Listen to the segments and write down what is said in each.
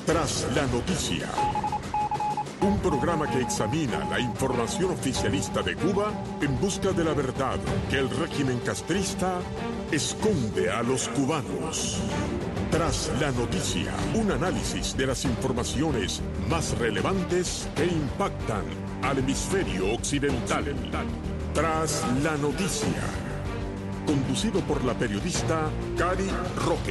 Tras la noticia, un programa que examina la información oficialista de Cuba en busca de la verdad que el régimen castrista esconde a los cubanos. Tras la noticia, un análisis de las informaciones más relevantes que impactan al hemisferio occidental. Tras la noticia, conducido por la periodista Cari Roque.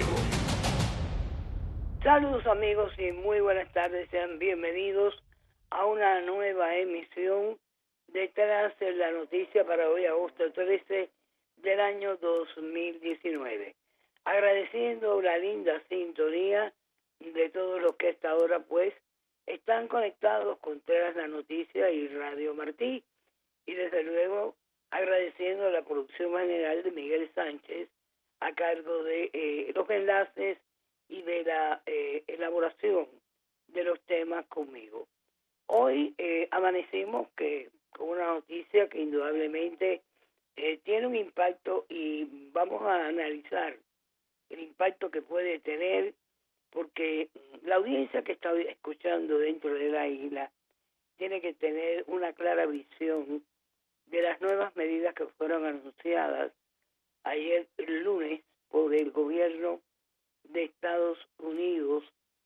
Saludos amigos y muy buenas tardes, sean bienvenidos a una nueva emisión de Tras la Noticia para hoy, agosto 13 del año 2019. Agradeciendo la linda sintonía de todos los que hasta ahora pues están conectados con Tras la Noticia y Radio Martí, y desde luego agradeciendo la producción general de Miguel Sánchez a cargo de los enlaces y de la elaboración de los temas conmigo. Hoy amanecimos con una noticia que indudablemente tiene un impacto y vamos a analizar el impacto que puede tener, porque la audiencia que está escuchando dentro de la isla tiene que tener una clara visión de las nuevas medidas que fueron anunciadas ayer el lunes por el gobierno de Estados Unidos,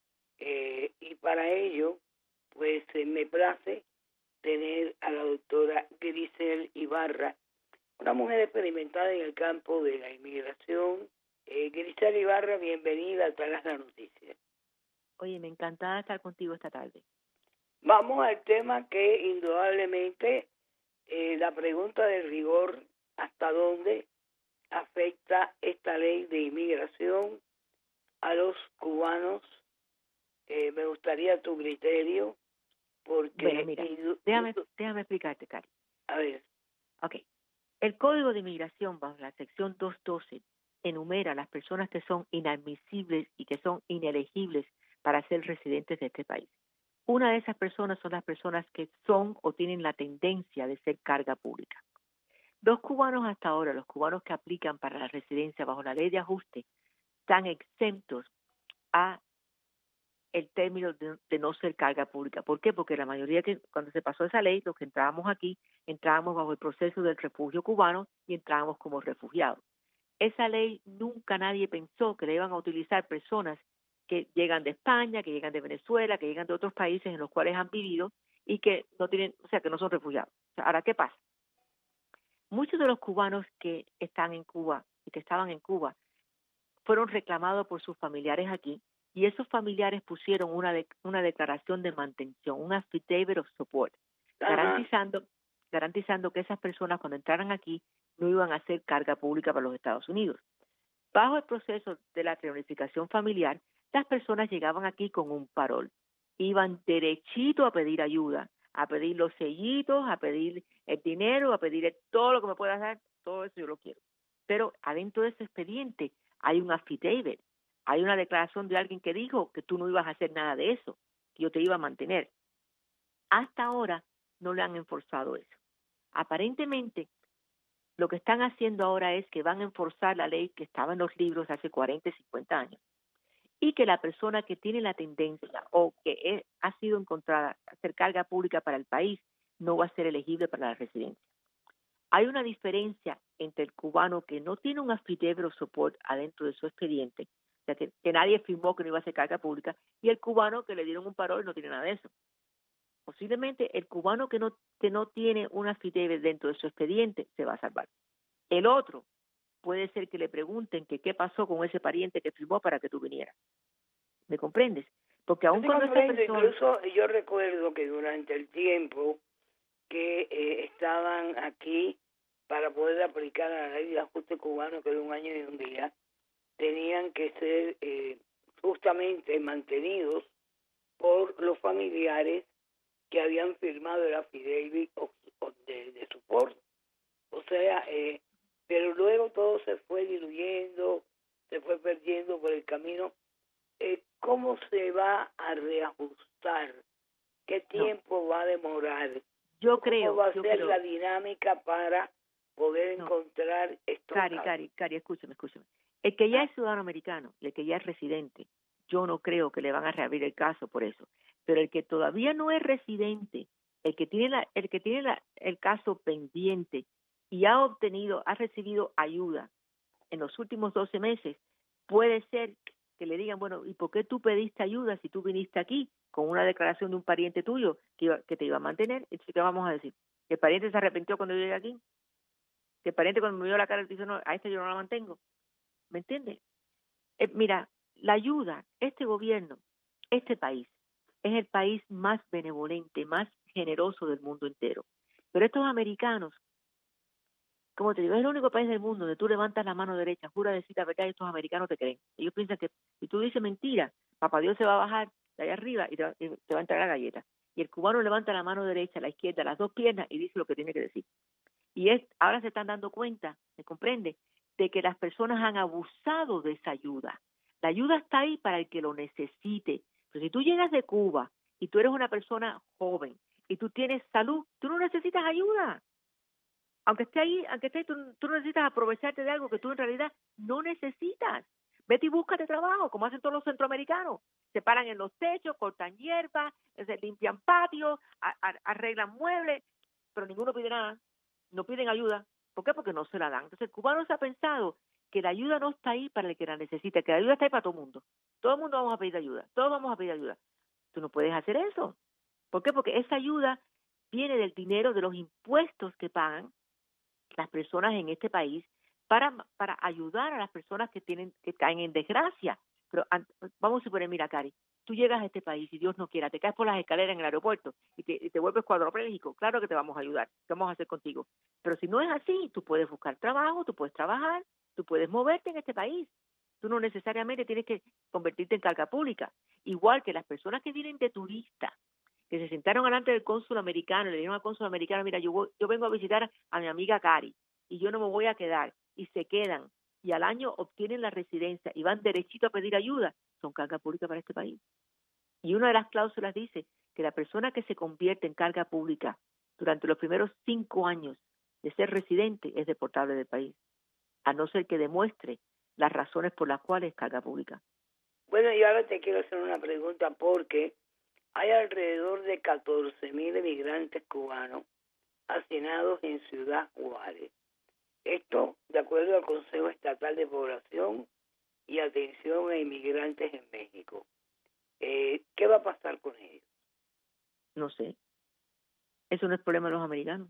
y para ello pues me place tener a la doctora Grisel Ibarra, una mujer experimentada en el campo de la inmigración. Grisel Ibarra, bienvenida a Tras la Noticia. Oye, me encanta estar contigo esta tarde. Vamos al tema que indudablemente la pregunta de rigor: ¿hasta dónde afecta esta ley de inmigración a los cubanos? Me gustaría tu criterio, porque... Bueno, mira, déjame explicarte, Cari. A ver. Ok. El Código de Inmigración, bajo la sección 212, enumera a las personas que son inadmisibles y que son inelegibles para ser residentes de este país. Una de esas personas son las personas que son o tienen la tendencia de ser carga pública. Los cubanos hasta ahora, los cubanos que aplican para la residencia bajo la ley de ajuste, están exentos a el término de no ser carga pública. ¿Por qué? Porque la mayoría, que cuando se pasó esa ley, los que entrábamos aquí, entrábamos bajo el proceso del refugio cubano y entrábamos como refugiados. Esa ley nunca nadie pensó que la iban a utilizar personas que llegan de España, que llegan de Venezuela, que llegan de otros países en los cuales han vivido y que no tienen, o sea, que no son refugiados. O sea, ahora, ¿qué pasa? Muchos de los cubanos que están en Cuba y que estaban en Cuba fueron reclamados por sus familiares aquí, y esos familiares pusieron una declaración de mantención, un affidavit of support, garantizando que esas personas cuando entraran aquí no iban a ser carga pública para los Estados Unidos. Bajo el proceso de la reunificación familiar, las personas llegaban aquí con un parol, iban derechito a pedir ayuda, a pedir los sellitos, a pedir el dinero, a pedir todo lo que me puedas dar, todo eso yo lo quiero. Pero adentro de ese expediente hay un affidavit, hay una declaración de alguien que dijo que tú no ibas a hacer nada de eso, que yo te iba a mantener. Hasta ahora no le han enforzado eso. Aparentemente, lo que están haciendo ahora es que van a enforzar la ley que estaba en los libros hace 40 y 50 años, y que la persona que tiene la tendencia o que ha sido encontrada a ser carga pública para el país no va a ser elegible para la residencia. Hay una diferencia entre el cubano que no tiene un affidavit of support adentro de su expediente, o sea, que nadie firmó que no iba a ser carga pública, y el cubano que le dieron un parol y no tiene nada de eso. Posiblemente el cubano que no tiene un affidavit dentro de su expediente se va a salvar. El otro puede ser que le pregunten que qué pasó con ese pariente que firmó para que tú vinieras. ¿Me comprendes? Porque aún cuando esta persona... Incluso yo recuerdo que durante el tiempo que estaban aquí para poder aplicar a la ley de ajuste cubano, que era 1 año y 1 día, tenían que ser justamente mantenidos por los familiares que habían firmado el affidavit de support. O sea, pero luego todo se fue diluyendo, se fue perdiendo por el camino. ¿Cómo se va a reajustar? ¿Qué tiempo va a demorar? ¿Cómo va a ser la dinámica para poder encontrar estos casos? Cari, escúchame. El que ya es ciudadano americano y el que ya es residente, yo no creo que le van a reabrir el caso por eso. Pero el que todavía no es residente, el que tiene el caso pendiente y ha recibido ayuda en los últimos 12 meses, puede ser que le digan, bueno, ¿y por qué tú pediste ayuda si tú viniste aquí con una declaración de un pariente tuyo que te iba a mantener? Entonces, ¿qué vamos a decir? ¿Que el pariente se arrepintió cuando yo llegué aquí? ¿Que el pariente cuando me vio la cara dice, no, a esta yo no la mantengo? ¿Me entiendes? Mira, la ayuda, este gobierno, este país, es el país más benevolente, más generoso del mundo entero. Pero estos americanos, como te digo, es el único país del mundo donde tú levantas la mano derecha, jura decir la verdad y estos americanos te creen. Ellos piensan que si tú dices mentira, papá Dios se va a bajar de allá arriba y te va a entrar la galleta. Y el cubano levanta la mano derecha, la izquierda, las dos piernas y dice lo que tiene que decir. Y ahora se están dando cuenta, ¿me comprende?, de que las personas han abusado de esa ayuda. La ayuda está ahí para el que lo necesite. Pero si tú llegas de Cuba y tú eres una persona joven y tú tienes salud, tú no necesitas ayuda. Aunque esté ahí, tú no necesitas aprovecharte de algo que tú en realidad no necesitas. Vete y búscate trabajo, como hacen todos los centroamericanos. Se paran en los techos, cortan hierba, se limpian patios, arreglan muebles, pero ninguno pide nada. No piden ayuda. ¿Por qué? Porque no se la dan. Entonces el cubano se ha pensado que la ayuda no está ahí para el que la necesita, que la ayuda está ahí para todo el mundo. Todo el mundo vamos a pedir ayuda, todos vamos a pedir ayuda. Tú no puedes hacer eso. ¿Por qué? Porque esa ayuda viene del dinero de los impuestos que pagan las personas en este país para ayudar a las personas que caen en desgracia. Pero vamos a suponer, mira, Cari, tú llegas a este país y Dios no quiera, te caes por las escaleras en el aeropuerto y te vuelves cuadripléjico, claro que te vamos a ayudar, ¿qué vamos a hacer contigo? Pero si no es así, tú puedes buscar trabajo, tú puedes trabajar, tú puedes moverte en este país. Tú no necesariamente tienes que convertirte en carga pública. Igual que las personas que vienen de turistas, que se sentaron delante del cónsul americano y le dijeron al cónsul americano, mira, yo vengo a visitar a mi amiga Cari y yo no me voy a quedar, y se quedan y al año obtienen la residencia y van derechito a pedir ayuda, son carga pública para este país. Y una de las cláusulas dice que la persona que se convierte en carga pública durante los primeros 5 años de ser residente es deportable del país, a no ser que demuestre las razones por las cuales es carga pública. Bueno, y ahora te quiero hacer una pregunta porque hay alrededor de 14,000 emigrantes cubanos hacinados en Ciudad Juárez. Esto de acuerdo al Consejo Estatal de Población y Atención a Inmigrantes en México. ¿Qué va a pasar con ellos? No sé. Eso no es problema de los americanos.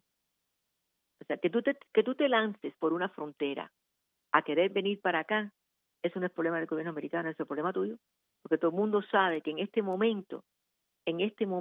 O sea, que tú te lances por una frontera a querer venir para acá, eso no es problema del gobierno americano, eso es problema tuyo. Porque todo el mundo sabe que en el momento en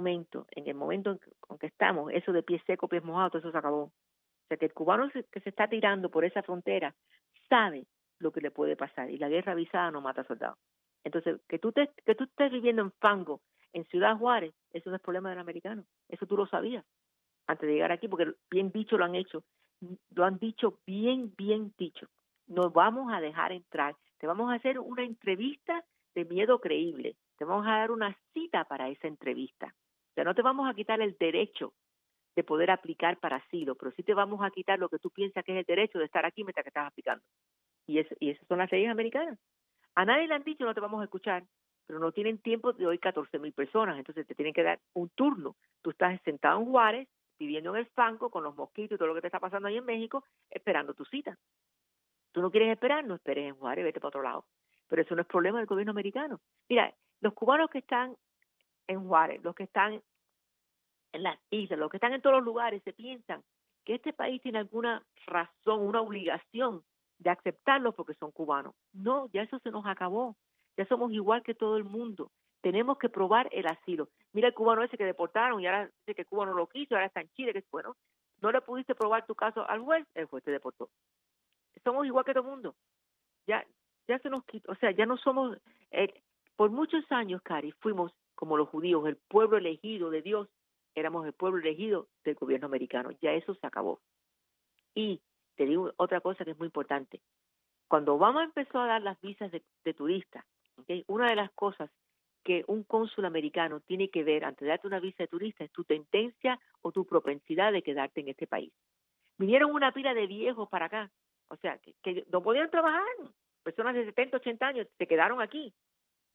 que estamos, eso de pies secos, pies mojados, eso se acabó. O sea, que el cubano que se está tirando por esa frontera sabe lo que le puede pasar y la guerra avisada no mata soldados. Entonces, que tú estés viviendo en fango en Ciudad Juárez, eso no es problema del americano. Eso tú lo sabías antes de llegar aquí, porque bien dicho lo han hecho. Lo han dicho bien dicho. Nos vamos a dejar entrar. Te vamos a hacer una entrevista de miedo creíble. Te vamos a dar una cita para esa entrevista. O sea, no te vamos a quitar el derecho de poder aplicar para asilo, pero sí te vamos a quitar lo que tú piensas que es el derecho de estar aquí mientras que estás aplicando. Y esas son las leyes americanas. A nadie le han dicho no te vamos a escuchar, pero no tienen tiempo de hoy 14,000 personas, entonces te tienen que dar un turno. Tú estás sentado en Juárez, viviendo en el fango, con los mosquitos y todo lo que te está pasando ahí en México, esperando tu cita. Tú no quieres esperar, no esperes en Juárez, vete para otro lado. Pero eso no es problema del gobierno americano. Mira, los cubanos que están en Juárez, los que están en las islas, los que están en todos los lugares, se piensan que este país tiene alguna razón, una obligación de aceptarlos porque son cubanos. No, ya eso se nos acabó. Ya somos igual que todo el mundo. Tenemos que probar el asilo. Mira el cubano ese que deportaron y ahora dice que Cuba no lo quiso, ahora está en Chile, que bueno, no le pudiste probar tu caso al juez, el juez te deportó. Somos igual que todo el mundo. Ya se nos quitó, o sea, ya no somos, por muchos años, Cari, fuimos como los judíos, el pueblo elegido de Dios, éramos el pueblo elegido del gobierno americano. Ya eso se acabó. Y te digo otra cosa que es muy importante. Cuando Obama empezó a dar las visas de turista, ¿okay? Una de las cosas que un cónsul americano tiene que ver antes de darte una visa de turista es tu tendencia o tu propensidad de quedarte en este país. Vinieron una pila de viejos para acá, o sea, que no podían trabajar. Personas de 70, 80 años se quedaron aquí.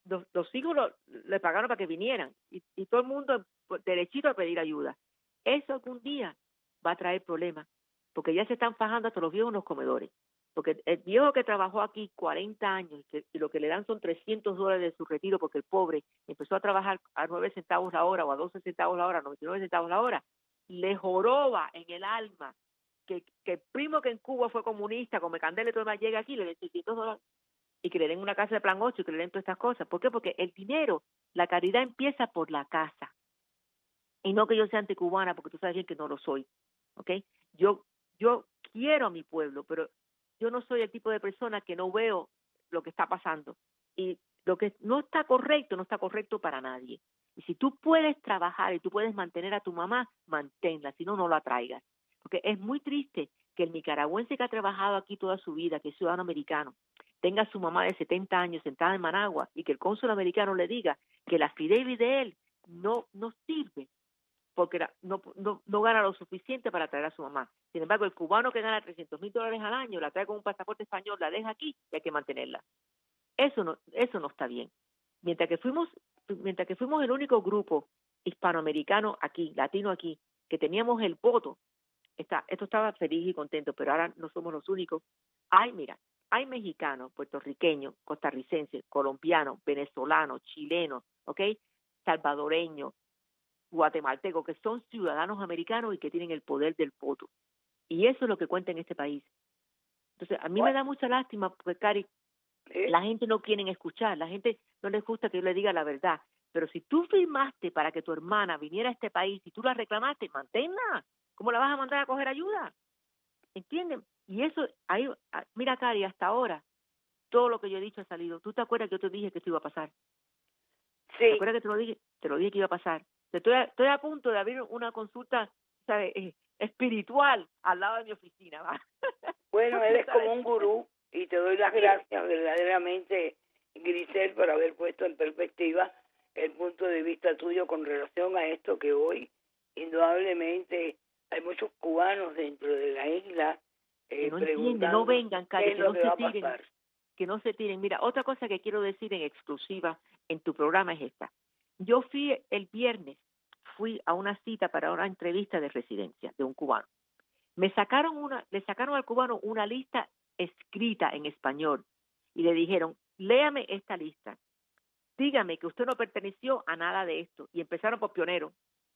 los hijos le pagaron para que vinieran y todo el mundo derechito a pedir ayuda. Eso algún día va a traer problemas, porque ya se están fajando hasta los viejos en los comedores. Porque el viejo que trabajó aquí 40 años y lo que le dan son $300 de su retiro, porque el pobre empezó a trabajar a 9 centavos la hora o a 12 centavos la hora, 99 centavos la hora, le joroba en el alma que el primo que en Cuba fue comunista, come candela y todo demás, llega aquí y le den $600 y que le den una casa de plan 8 y que le den todas estas cosas. ¿Por qué? Porque el dinero, la caridad empieza por la casa. Y no que yo sea anticubana, porque tú sabes bien que no lo soy. ¿Ok? Yo quiero a mi pueblo, pero yo no soy el tipo de persona que no veo lo que está pasando. Y lo que no está correcto para nadie. Y si tú puedes trabajar y tú puedes mantener a tu mamá, manténla, si no, no la traigas. Porque es muy triste que el nicaragüense que ha trabajado aquí toda su vida, que es ciudadano americano, tenga a su mamá de 70 años sentada en Managua y que el cónsul americano le diga que la affidavit de él no sirve porque no gana lo suficiente para traer a su mamá. Sin embargo, el cubano que gana $300,000 al año, la trae con un pasaporte español, la deja aquí y hay que mantenerla. Eso no está bien. Mientras que fuimos el único grupo hispanoamericano aquí, latino aquí, que teníamos el voto, esto estaba feliz y contento, pero ahora no somos los únicos. Hay mexicanos, puertorriqueños, costarricenses, colombianos, venezolanos, chilenos, ¿ok? Salvadoreños, guatemaltecos, que son ciudadanos americanos y que tienen el poder del voto. Y eso es lo que cuenta en este país. Entonces, a mí me da mucha lástima porque, Cari, la gente no quiere escuchar, la gente no les gusta que yo le diga la verdad. Pero si tú firmaste para que tu hermana viniera a este país y tú la reclamaste, manténla. ¿Cómo la vas a mandar a coger ayuda? ¿Entienden? Y eso, ahí, mira, Cari, hasta ahora, todo lo que yo he dicho ha salido. ¿Tú te acuerdas que yo te dije que esto iba a pasar? Sí. ¿Te acuerdas que te lo dije que iba a pasar? Estoy a punto de abrir una consulta, ¿sabes? Espiritual al lado de mi oficina, ¿va? Bueno, eres como un gurú y te doy las gracias verdaderamente, Grisel, por haber puesto en perspectiva el punto de vista tuyo con relación a esto que hoy, indudablemente, hay muchos cubanos dentro de la isla que no preguntando no vengan, Cari, qué es lo que va a pasar. Que no se tiren. Mira, otra cosa que quiero decir en exclusiva en tu programa es esta. Yo fui el viernes, a una cita para una entrevista de residencia de un cubano. Le sacaron al cubano una lista escrita en español y le dijeron, léame esta lista, dígame que usted no perteneció a nada de esto, y empezaron por pionero.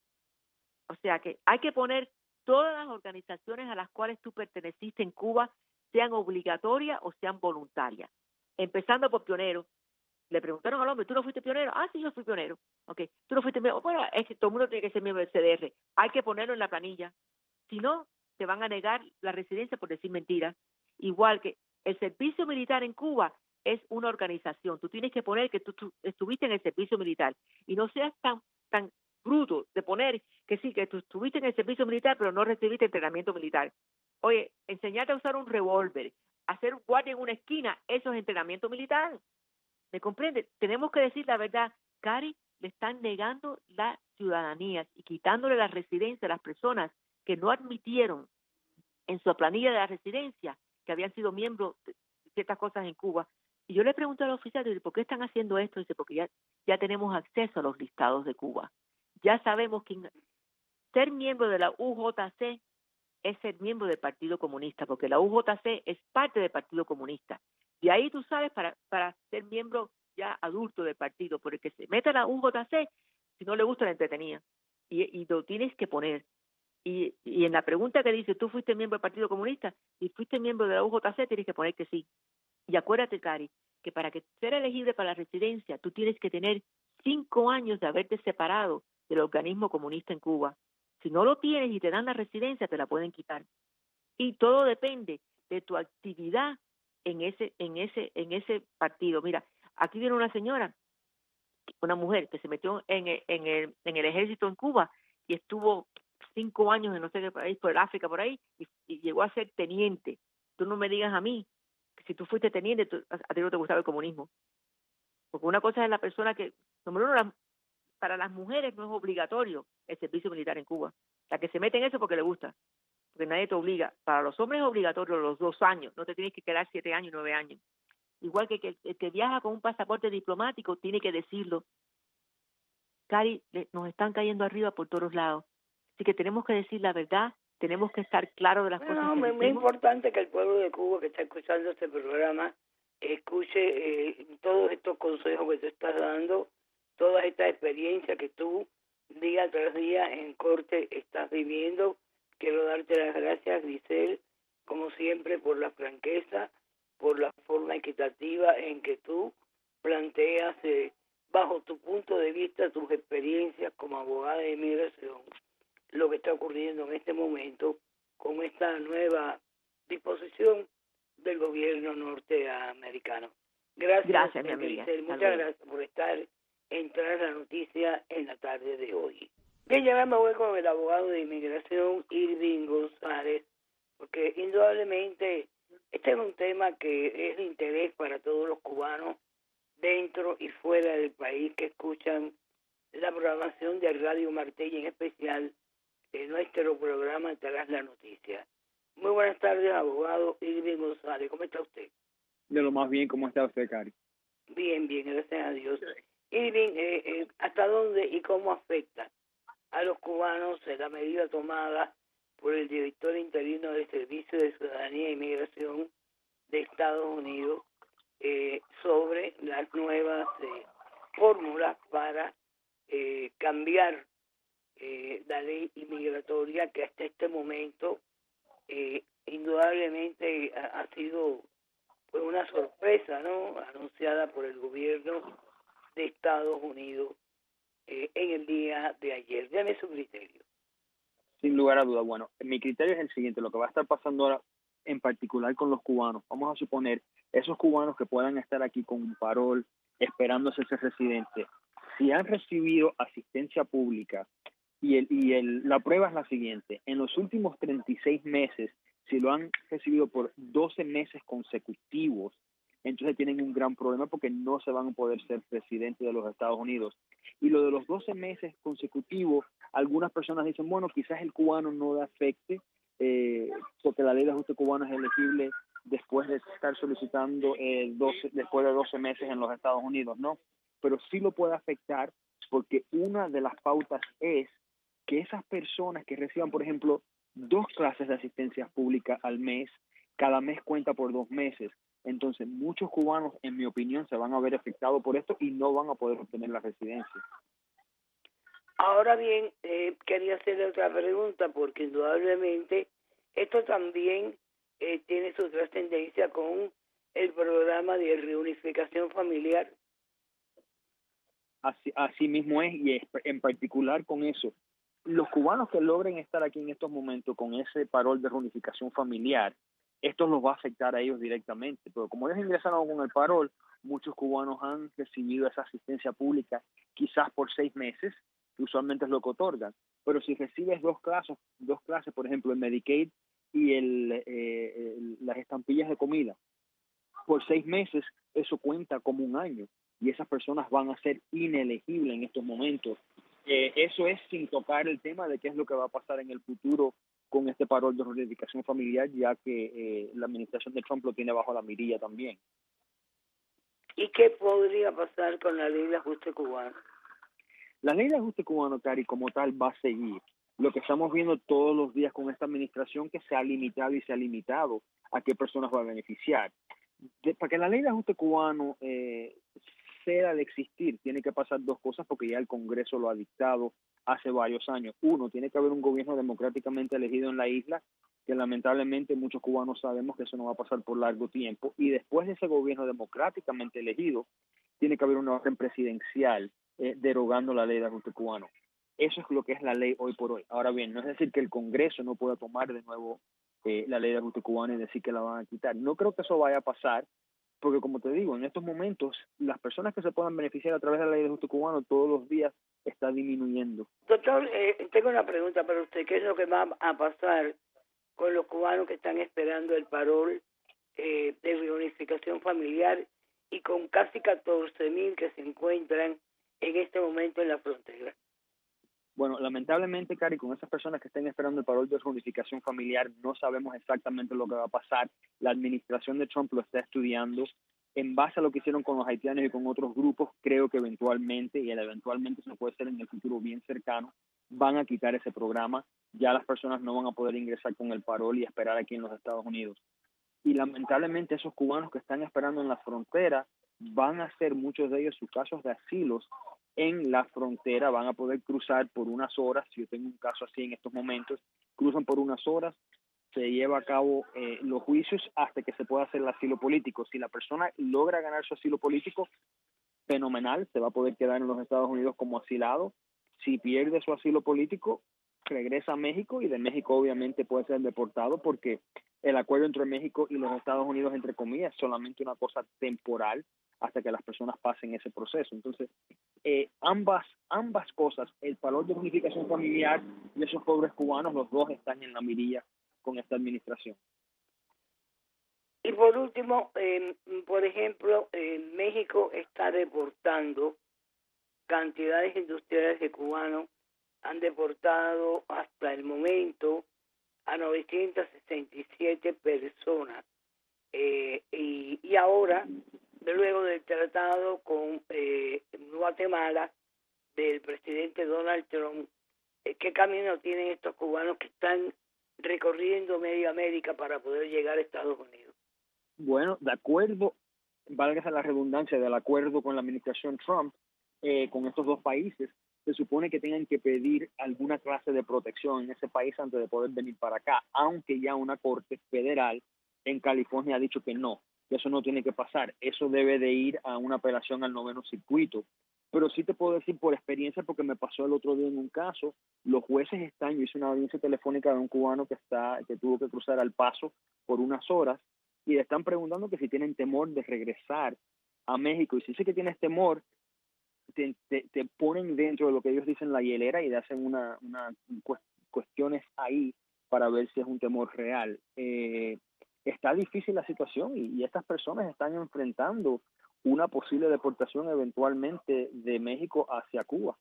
O sea que hay que poner todas las organizaciones a las cuales tú perteneciste en Cuba, sean obligatorias o sean voluntarias. Empezando por pionero. Le preguntaron al hombre, ¿tú no fuiste pionero? Ah, sí, yo fui pionero. Ok, tú no fuiste miembro. Bueno, es que todo el mundo tiene que ser miembro del CDR. Hay que ponerlo en la planilla. Si no, te van a negar la residencia por decir mentiras. Igual que el servicio militar en Cuba es una organización. Tú tienes que poner que tú estuviste en el servicio militar. Y no seas tan bruto de poner que sí, que tú estuviste en el servicio militar, pero no recibiste entrenamiento militar. Oye, enseñarte a usar un revólver, hacer guardia en una esquina, eso es entrenamiento militar. ¿Me comprende? Tenemos que decir la verdad. Cari, le están negando las ciudadanías y quitándole la residencia a las personas que no admitieron en su planilla de la residencia que habían sido miembros de ciertas cosas en Cuba. Y yo le pregunté al oficial, ¿por qué están haciendo esto? Dice, porque ya tenemos acceso a los listados de Cuba. Ya sabemos que ser miembro de la UJC es ser miembro del Partido Comunista, porque la UJC es parte del Partido Comunista. Y ahí tú sabes, para ser miembro ya adulto del partido, porque el que se mete a la UJC, si no le gusta, la entretenía. Y lo tienes que poner. Y en la pregunta que dice, ¿tú fuiste miembro del Partido Comunista? Si fuiste miembro de la UJC, tienes que poner que sí. Y acuérdate, Cari, que para que ser elegible para la residencia, tú tienes que tener 5 años de haberte separado del organismo comunista en Cuba. Si no lo tienes y te dan la residencia, te la pueden quitar. Y todo depende de tu actividad en ese partido. Mira, aquí viene una señora, una mujer que se metió en el ejército en Cuba y estuvo 5 años en no sé qué país, por el África, por ahí, y llegó a ser teniente. Tú no me digas a mí que si tú fuiste teniente, a ti no te gustaba el comunismo. Porque una cosa es la persona que, número uno, para las mujeres no es obligatorio el servicio militar en Cuba. La que se mete en eso porque le gusta, porque nadie te obliga. Para los hombres es obligatorio los 2 años, no te tienes que quedar 7 años, 9 años. igual que el que viaja con un pasaporte diplomático tiene que decirlo. Cari, nos están cayendo arriba por todos lados. Así que tenemos que decir la verdad, tenemos que estar claros de las cosas que decimos. Es importante que el pueblo de Cuba que está escuchando este programa escuche todos estos consejos que tú estás dando, todas estas experiencias que tú día tras día en corte estás viviendo. Quiero darte las gracias, Grisel, como siempre, por la franqueza, por la forma equitativa en que tú planteas bajo tu punto de vista, tus experiencias como abogada de inmigración, lo que está ocurriendo en este momento con esta nueva disposición del gobierno norteamericano. Gracias mi amiga. Muchas gracias por estar en Tras la Noticia en la tarde de hoy. Bien, ya me voy con el abogado de inmigración, Irving González, porque indudablemente este es un tema que es de interés para todos los cubanos dentro y fuera del país que escuchan la programación de Radio Martí y en especial nuestro programa Tras la Noticia. Muy buenas tardes, abogado Irving González. ¿Cómo está usted? De lo más bien, ¿cómo está usted, Cari? Bien, gracias a Dios. Irving, ¿hasta dónde y cómo afecta a los cubanos la medida tomada por el director interino del Servicio de Ciudadanía e Inmigración de Estados Unidos sobre las nuevas fórmulas para cambiar la ley inmigratoria que hasta este momento indudablemente ha sido pues una sorpresa, ¿no?, anunciada por el gobierno de Estados Unidos en el día de ayer? Dame su criterio. Sin lugar a duda. Bueno, mi criterio es el siguiente: lo que va a estar pasando ahora en particular con los cubanos. Vamos a suponer esos cubanos que puedan estar aquí con un parol esperando ser residentes. Si han recibido asistencia pública la prueba es la siguiente: en los últimos 36 meses, si lo han recibido por 12 meses consecutivos, entonces tienen un gran problema porque no se van a poder ser presidentes de los Estados Unidos. Y lo de los 12 meses consecutivos, algunas personas dicen, bueno, quizás el cubano no le afecte, porque la ley de ajuste cubano es elegible después de estar solicitando después de 12 meses en los Estados Unidos, ¿no? Pero sí lo puede afectar porque una de las pautas es que esas personas que reciban, por ejemplo, 2 clases de asistencia pública al mes, cada mes cuenta por 2 meses. Entonces, muchos cubanos, en mi opinión, se van a ver afectados por esto y no van a poder obtener la residencia. Ahora bien, quería hacerle otra pregunta, porque indudablemente esto también tiene su trascendencia con el programa de reunificación familiar. Así mismo es, y en particular con eso. Los cubanos que logren estar aquí en estos momentos con ese parol de reunificación familiar, esto los va a afectar a ellos directamente, pero como ellos ingresaron con el parol, muchos cubanos han recibido esa asistencia pública quizás por 6 meses, que usualmente es lo que otorgan, pero si recibes 2 clases, por ejemplo, el Medicaid y las estampillas de comida, por 6 meses, eso cuenta como un año, y esas personas van a ser inelegibles en estos momentos. Eso es sin tocar el tema de qué es lo que va a pasar en el futuro con este parol de reunificación familiar, ya que la administración de Trump lo tiene bajo la mirilla también. ¿Y qué podría pasar con la ley de ajuste cubano? La ley de ajuste cubano, Cari, como tal, va a seguir. Lo que estamos viendo todos los días con esta administración, que se ha limitado a qué personas va a beneficiar. Para que la ley de ajuste cubano sea de existir, tiene que pasar 2 cosas, porque ya el Congreso lo ha dictado hace varios años. 1, tiene que haber un gobierno democráticamente elegido en la isla, que lamentablemente muchos cubanos sabemos que eso no va a pasar por largo tiempo. Y después de ese gobierno democráticamente elegido, tiene que haber una orden presidencial derogando la ley de ajuste cubano. Eso es lo que es la ley hoy por hoy. Ahora bien, no es decir que el Congreso no pueda tomar de nuevo la ley de ajuste cubano y decir que la van a quitar. No creo que eso vaya a pasar, porque como te digo, en estos momentos las personas que se puedan beneficiar a través de la ley de ajuste cubano todos los días está disminuyendo. Doctor, tengo una pregunta para usted. ¿Qué es lo que va a pasar con los cubanos que están esperando el parol de reunificación familiar y con casi 14,000 que se encuentran en este momento en la frontera? Bueno, lamentablemente, Cari, con esas personas que estén esperando el parol de reunificación familiar, no sabemos exactamente lo que va a pasar. La administración de Trump lo está estudiando. en base a lo que hicieron con los haitianos y con otros grupos, creo que eventualmente, y eventualmente se puede ser en el futuro bien cercano, van a quitar ese programa. Ya las personas no van a poder ingresar con el parol y esperar aquí en los Estados Unidos. Y lamentablemente esos cubanos que están esperando en la frontera van a hacer muchos de ellos sus casos de asilos en la frontera, van a poder cruzar por unas horas. Si yo tengo un caso así en estos momentos, cruzan por unas horas, se lleva a cabo los juicios hasta que se pueda hacer el asilo político. Si la persona logra ganar su asilo político, fenomenal, se va a poder quedar en los Estados Unidos como asilado. Si pierde su asilo político, regresa a México y de México obviamente puede ser deportado porque el acuerdo entre México y los Estados Unidos, entre comillas, es solamente una cosa temporal hasta que las personas pasen ese proceso. Entonces, ambas cosas, el parol de unificación familiar y esos pobres cubanos, los dos están en la mirilla con esta administración. Y por último, por ejemplo, México está deportando cantidades industriales de cubanos. Han deportado hasta el momento a 967 personas. Y ahora, luego del tratado con Guatemala del presidente Donald Trump, ¿qué camino tienen estos cubanos que están recorriendo media América para poder llegar a Estados Unidos? Bueno, de acuerdo, valga la redundancia, del acuerdo con la administración Trump, con estos dos países, se supone que tengan que pedir alguna clase de protección en ese país antes de poder venir para acá, aunque ya una corte federal en California ha dicho que no, que eso no tiene que pasar, eso debe de ir a una apelación al 9º circuito. Pero sí te puedo decir por experiencia, porque me pasó el otro día en un caso, los jueces están, yo hice una audiencia telefónica de un cubano que tuvo que cruzar al Paso por unas horas, y le están preguntando que si tienen temor de regresar a México, y si dice que tienes temor, te ponen dentro de lo que ellos dicen la hielera y te hacen una cuestiones ahí para ver si es un temor real. Está difícil la situación y estas personas están enfrentando una posible deportación eventualmente de México hacia Cuba.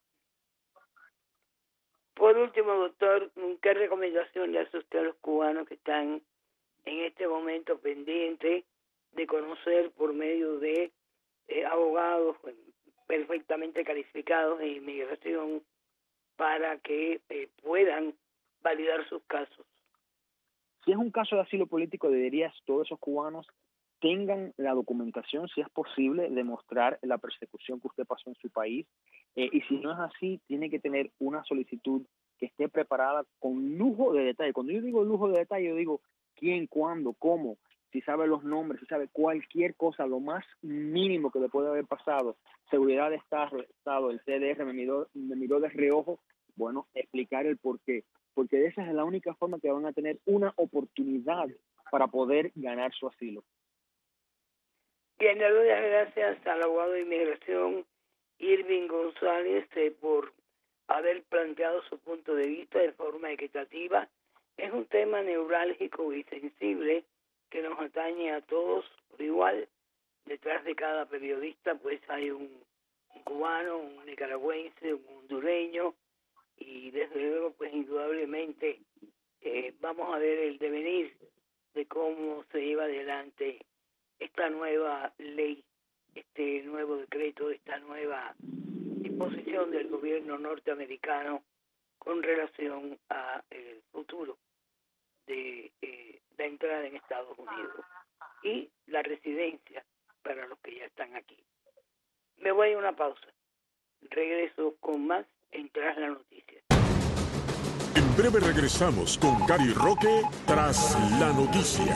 Por último, doctor, ¿qué recomendación le hace usted a los cubanos que están en este momento pendientes de conocer por medio de abogados perfectamente calificados en inmigración para que puedan validar sus casos? Si es un caso de asilo político, deberías todos esos cubanos tengan la documentación, si es posible, demostrar la persecución que usted pasó en su país. Y si no es así, tiene que tener una solicitud que esté preparada con lujo de detalle. Cuando yo digo lujo de detalle, yo digo quién, cuándo, cómo, si sabe los nombres, si sabe cualquier cosa, lo más mínimo que le puede haber pasado. Seguridad de Estado, el CDR me miró de reojo. Bueno, explicar el por qué. Porque esa es la única forma que van a tener una oportunidad para poder ganar su asilo. Bien, le doy las gracias al abogado de inmigración Irving González por haber planteado su punto de vista de forma equitativa. Es un tema neurálgico y sensible que nos atañe a todos por igual. Detrás de cada periodista pues hay un cubano, un nicaragüense, un hondureño, y desde luego pues indudablemente vamos a ver el devenir de cómo se lleva adelante esta nueva ley, este nuevo decreto, esta nueva disposición del gobierno norteamericano con relación a el futuro de la entrada en Estados Unidos y la residencia para los que ya están aquí. Me voy a una pausa. Regreso con más en Tras la Noticia. En breve regresamos con Gary Roque Tras la Noticia.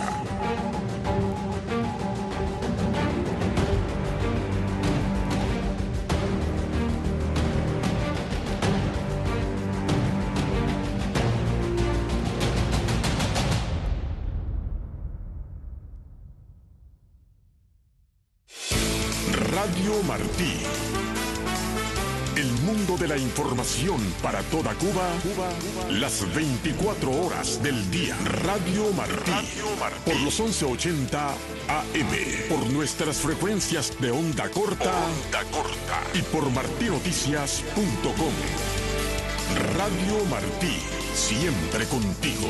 Radio Martí. El mundo de la información para toda Cuba, las 24 horas del día. Radio Martí. Por los 1180 AM. Por nuestras frecuencias de onda corta. Y por martinoticias.com. Radio Martí. Siempre contigo.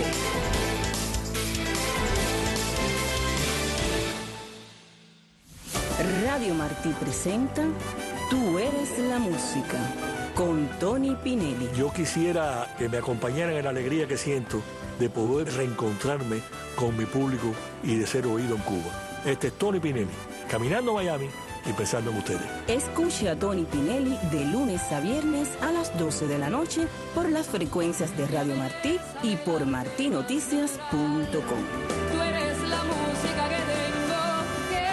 Radio Martí presenta Tú eres la música, con Tony Pinelli. Yo quisiera que me acompañaran en la alegría que siento de poder reencontrarme con mi público y de ser oído en Cuba. Este es Tony Pinelli, caminando a Miami y pensando en ustedes. Escuche a Tony Pinelli de lunes a viernes a las 12 de la noche por las frecuencias de Radio Martí y por martinoticias.com. Tú eres la música que tengo que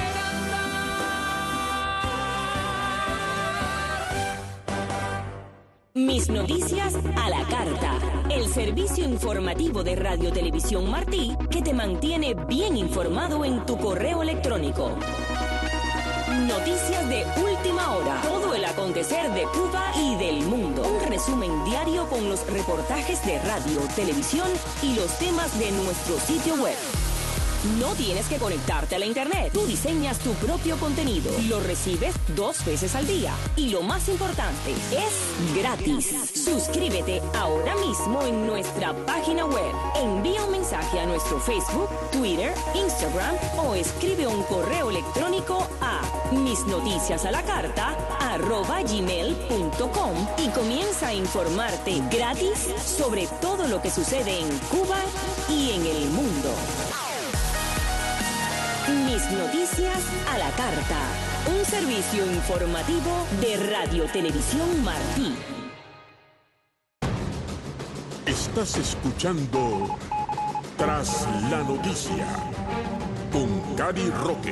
cantar. Mis noticias a la carta. El servicio informativo de Radio Televisión Martí que te mantiene bien informado en tu correo electrónico. Noticias de última hora. Todo el acontecer de Cuba y del mundo. Un resumen diario con los reportajes de radio, televisión y los temas de nuestro sitio web. No tienes que conectarte a la internet. Tú diseñas tu propio contenido. Lo recibes 2 veces al día. Y lo más importante, es gratis. Suscríbete ahora mismo en nuestra página web. Envía un mensaje a nuestro Facebook, Twitter, Instagram o escribe un correo electrónico a misnoticiasalacarta@gmail.com y comienza a informarte gratis sobre todo lo que sucede en Cuba y en el mundo. Mis noticias a la carta. Un servicio informativo de Radio Televisión Martí. Estás escuchando Tras la Noticia con Cari Roque.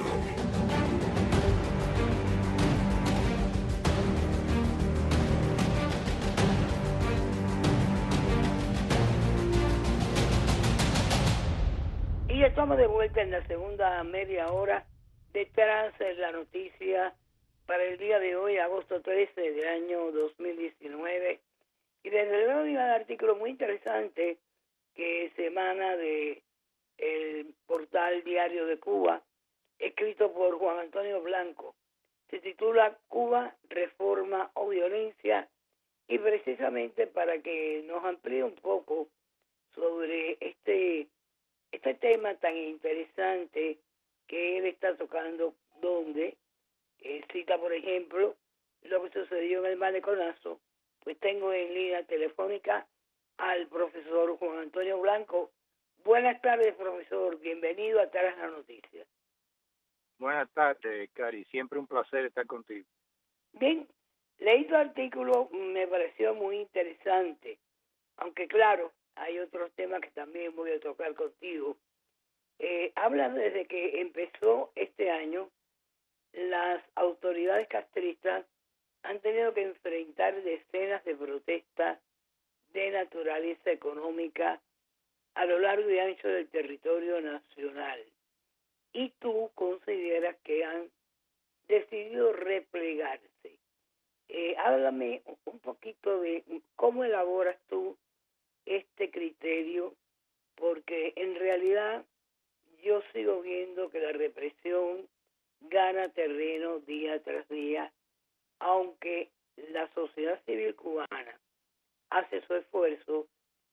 Y estamos de vuelta en la segunda media hora detrás de la noticia para el día de hoy, agosto 13 del año 2019. Y desde luego hay un artículo muy interesante que se emana de el portal Diario de Cuba, escrito por Juan Antonio Blanco. Se titula Cuba, Reforma o Violencia, y precisamente para que nos amplíe un poco sobre este tema tan interesante que él está tocando, donde cita, por ejemplo, lo que sucedió en el Maleconazo. Pues tengo en línea telefónica al profesor Juan Antonio Blanco. Buenas tardes, profesor. Bienvenido a Tras la Noticia. Buenas tardes, Cari. Siempre un placer estar contigo. Bien, leí tu artículo, me pareció muy interesante, aunque claro, hay otros temas que también voy a tocar contigo. Habla desde que empezó este año, las autoridades castristas han tenido que enfrentar decenas de protestas de naturaleza económica a lo largo y ancho del territorio nacional. Y tú consideras que han decidido replegarse. Háblame un poquito de cómo elaboras tú este criterio, porque en realidad yo sigo viendo que la represión gana terreno día tras día, aunque la sociedad civil cubana hace su esfuerzo,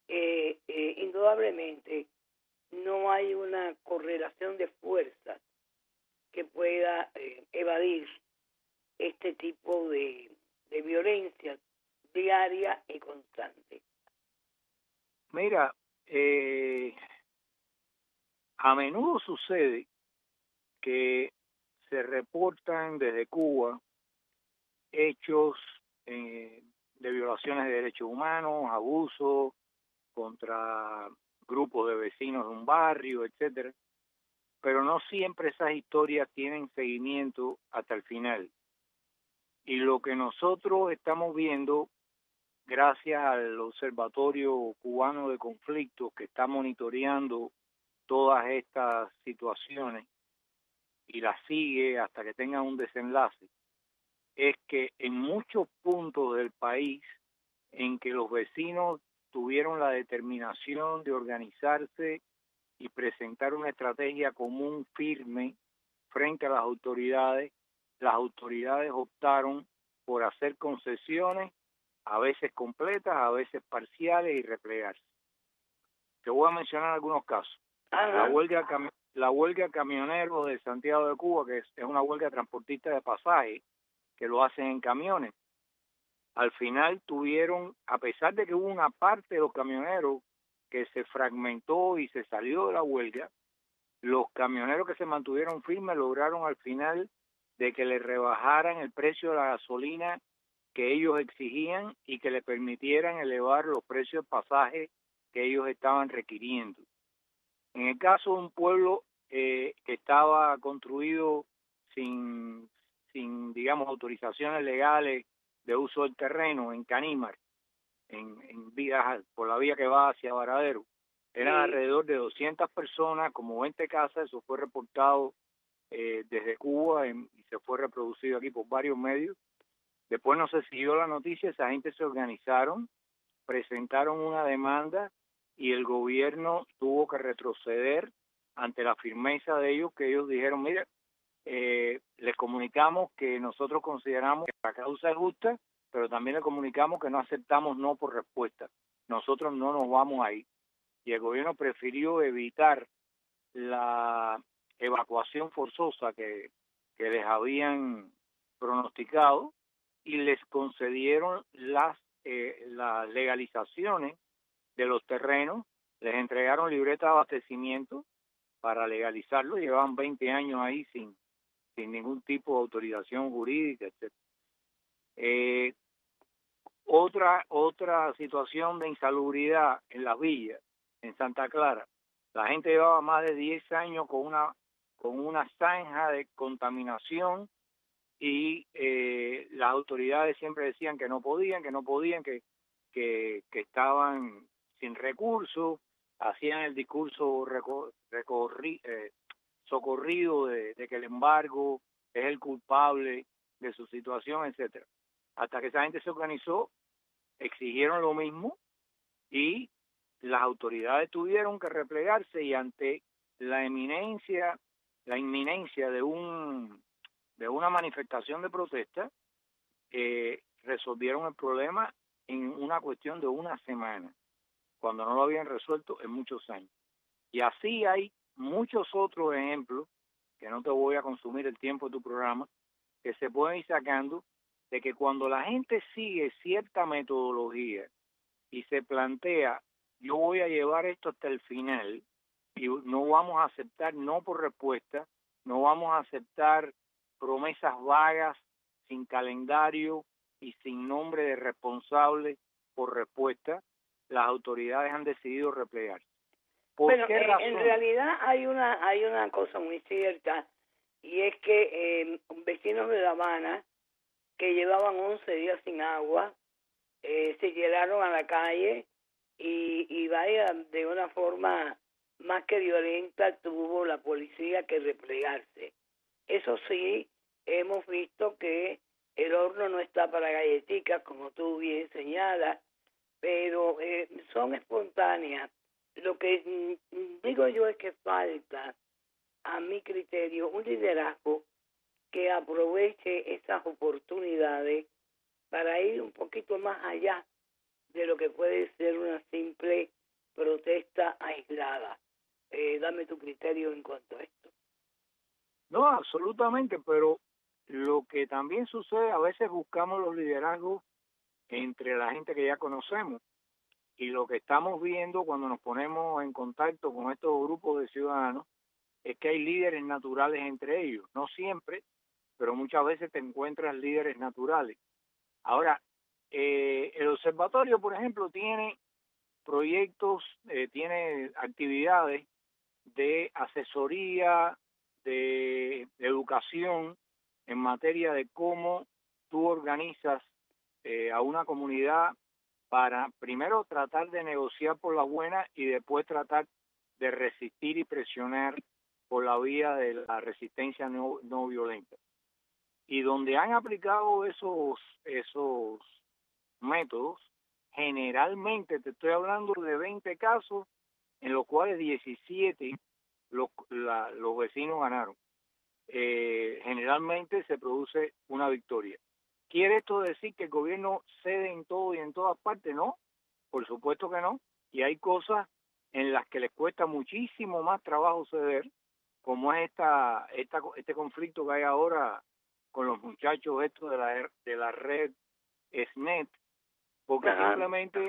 indudablemente no hay una correlación de fuerzas que pueda evadir este tipo de violencia diaria y constante. Mira, a menudo sucede que se reportan desde Cuba hechos de violaciones de derechos humanos, abusos contra grupos de vecinos de un barrio, etcétera, pero no siempre esas historias tienen seguimiento hasta el final. Y lo que nosotros estamos viendo, gracias al Observatorio Cubano de Conflictos, que está monitoreando todas estas situaciones y las sigue hasta que tengan un desenlace, es que en muchos puntos del país en que los vecinos tuvieron la determinación de organizarse y presentar una estrategia común firme frente a las autoridades optaron por hacer concesiones, a veces completas, a veces parciales, y replegarse. Te voy a mencionar algunos casos. Ajá. la huelga de camioneros de Santiago de Cuba, que es una huelga de transportistas de pasaje, que lo hacen en camiones. Al final tuvieron, a pesar de que hubo una parte de los camioneros que se fragmentó y se salió de la huelga, los camioneros que se mantuvieron firmes lograron al final de que le rebajaran el precio de la gasolina que ellos exigían y que le permitieran elevar los precios de pasaje que ellos estaban requiriendo. En el caso de un pueblo que estaba construido sin, digamos, autorizaciones legales de uso del terreno, en Canímar, por la vía que va hacia Varadero, eran alrededor de 200 personas, como 20 casas. Eso fue reportado desde Cuba y se fue reproducido aquí por varios medios. Después no se siguió la noticia, esa gente se organizaron, presentaron una demanda y el gobierno tuvo que retroceder ante la firmeza de ellos, que ellos dijeron, mira, les comunicamos que nosotros consideramos que la causa es justa, pero también les comunicamos que no aceptamos no por respuesta. Nosotros no nos vamos a ir. Y el gobierno prefirió evitar la evacuación forzosa que les habían pronosticado y les concedieron las legalizaciones de los terrenos, les entregaron libreta de abastecimiento para legalizarlo. Llevaban 20 años ahí sin ningún tipo de autorización jurídica, etc. Otra situación de insalubridad en las villas, en Santa Clara. La gente llevaba más de 10 años con una zanja de contaminación y las autoridades siempre decían que no podían, que estaban sin recursos, hacían el discurso socorrido de que el embargo es el culpable de su situación, etcétera. Hasta que esa gente se organizó, exigieron lo mismo y las autoridades tuvieron que replegarse, y ante la inminencia de una manifestación de protesta, resolvieron el problema en una cuestión de una semana, cuando no lo habían resuelto en muchos años. Y así hay muchos otros ejemplos, que no te voy a consumir el tiempo de tu programa, que se pueden ir sacando, de que cuando la gente sigue cierta metodología y se plantea, yo voy a llevar esto hasta el final y no vamos a aceptar no por respuesta, no vamos a aceptar promesas vagas, sin calendario y sin nombre de responsable por respuesta, las autoridades han decidido replegarse. Bueno, en realidad hay una cosa muy cierta, y es que vecinos de La Habana que llevaban 11 días sin agua se tiraron a la calle y vaya, de una forma más que violenta tuvo la policía que replegarse. Eso sí, hemos visto que el horno no está para galletitas, como tú bien señalas, pero son espontáneas. Lo que digo yo es que falta, a mi criterio, un liderazgo que aproveche esas oportunidades para ir un poquito más allá de lo que puede ser una simple protesta aislada. Dame tu criterio en cuanto a esto. No, absolutamente, pero lo que también sucede, a veces buscamos los liderazgos entre la gente que ya conocemos, y lo que estamos viendo cuando nos ponemos en contacto con estos grupos de ciudadanos es que hay líderes naturales entre ellos. No siempre, pero muchas veces te encuentras líderes naturales. Ahora, el observatorio, por ejemplo, tiene proyectos, tiene actividades de asesoría, de educación en materia de cómo tú organizas a una comunidad para primero tratar de negociar por la buena y después tratar de resistir y presionar por la vía de la resistencia no violenta. Y donde han aplicado esos métodos, generalmente te estoy hablando de 20 casos en los cuales 17 los vecinos ganaron. Generalmente se produce una victoria. ¿Quiere esto decir que el gobierno cede en todo y en todas partes? No, por supuesto que no. Y hay cosas en las que les cuesta muchísimo más trabajo ceder como es este conflicto que hay ahora con los muchachos estos de la red SNET, porque simplemente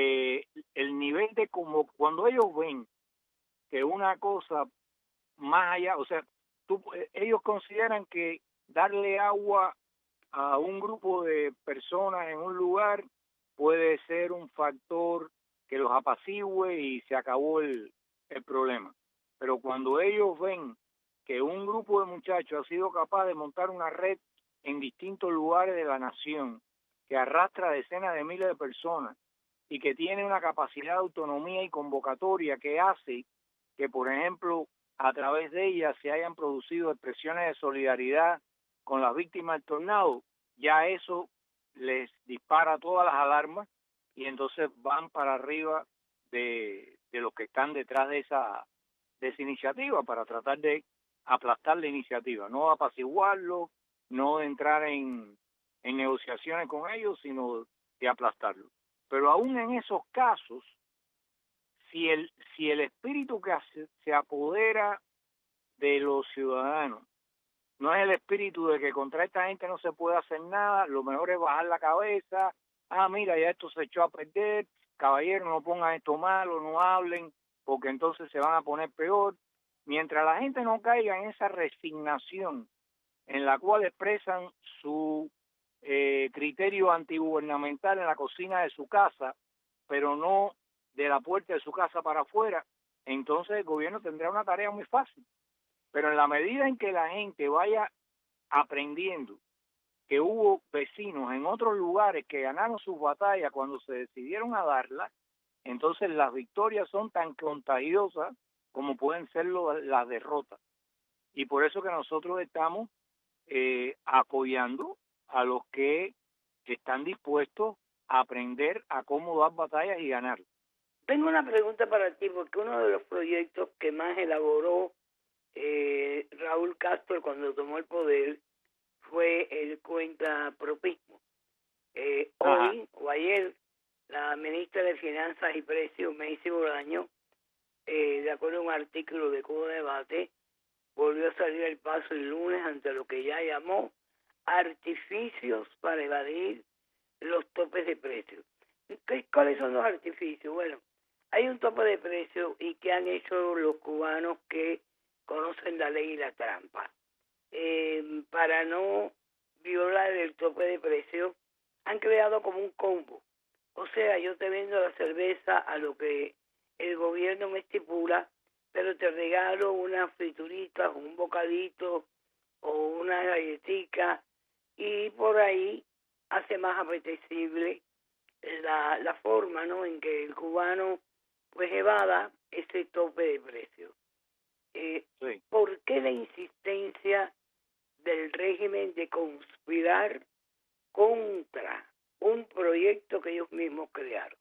el nivel de como cuando ellos ven que una cosa más allá, o sea, ellos consideran que darle agua a un grupo de personas en un lugar puede ser un factor que los apacigüe y se acabó el problema. Pero cuando ellos ven que un grupo de muchachos ha sido capaz de montar una red en distintos lugares de la nación, que arrastra decenas de miles de personas y que tiene una capacidad de autonomía y convocatoria que hace que, por ejemplo, a través de ella se hayan producido expresiones de solidaridad con las víctimas del tornado, ya eso les dispara todas las alarmas y entonces van para arriba de los que están detrás de esa iniciativa para tratar de aplastar la iniciativa, no apaciguarlo, no entrar en negociaciones con ellos, sino de aplastarlo. Pero aún en esos casos, si el espíritu que se apodera de los ciudadanos no es el espíritu de que contra esta gente no se puede hacer nada, lo mejor es bajar la cabeza, mira, ya esto se echó a perder, caballero, no pongan esto malo, no hablen, porque entonces se van a poner peor. Mientras la gente no caiga en esa resignación en la cual expresan su criterio antigubernamental en la cocina de su casa, pero no de la puerta de su casa para afuera, entonces el gobierno tendrá una tarea muy fácil. Pero en la medida en que la gente vaya aprendiendo que hubo vecinos en otros lugares que ganaron sus batallas cuando se decidieron a darlas, entonces las victorias son tan contagiosas como pueden ser las derrotas. Y por eso que nosotros estamos apoyando a los que están dispuestos a aprender a cómo dar batallas y ganar. Tengo una pregunta para ti, porque uno de los proyectos que más elaboró Raúl Castro cuando tomó el poder fue el cuentapropismo. Hoy o ayer la ministra de Finanzas y Precios, Macy Bolaño, de acuerdo a un artículo de Cuba Debate, volvió a salir al paso el lunes ante lo que ya llamó artificios para evadir los topes de precios. ¿Cuáles son los artificios? Bueno, hay un tope de precios y que han hecho los cubanos que conocen la ley y la trampa. Para no violar el tope de precios, han creado como un combo. O sea, yo te vendo la cerveza a lo que el gobierno me estipula, pero te regalo unas frituritas, un bocadito o una galletica, y por ahí hace más apetecible la forma, ¿no?, en que el cubano pues evada ese tope de precios. Sí. ¿Por qué la insistencia del régimen de conspirar contra un proyecto que ellos mismos crearon?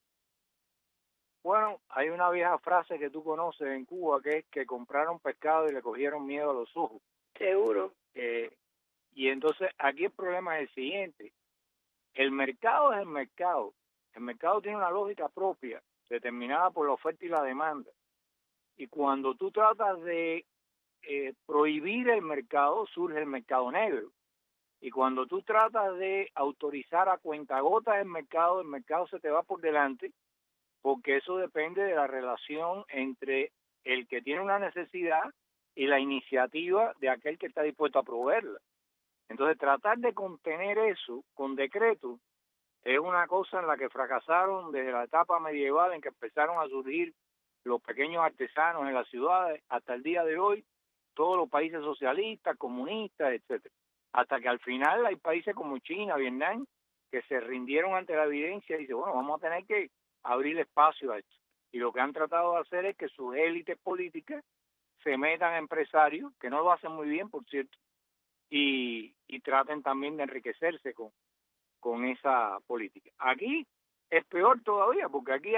Bueno, hay una vieja frase que tú conoces en Cuba que es que compraron pescado y le cogieron miedo a los ojos. Seguro. Y entonces aquí el problema es el siguiente. El mercado es el mercado. El mercado tiene una lógica propia, determinada por la oferta y la demanda. Y cuando tú tratas de prohibir el mercado, surge el mercado negro. Y cuando tú tratas de autorizar a cuentagotas el mercado se te va por delante, porque eso depende de la relación entre el que tiene una necesidad y la iniciativa de aquel que está dispuesto a proveerla. Entonces, tratar de contener eso con decreto es una cosa en la que fracasaron desde la etapa medieval en que empezaron a surgir los pequeños artesanos en las ciudades hasta el día de hoy, todos los países socialistas, comunistas, etcétera. Hasta que al final hay países como China, Vietnam, que se rindieron ante la evidencia y dicen, bueno, vamos a tener que abrir espacio a esto. Y lo que han tratado de hacer es que sus élites políticas se metan a empresarios, que no lo hacen muy bien, por cierto, y traten también de enriquecerse con esa política. Aquí es peor todavía, porque aquí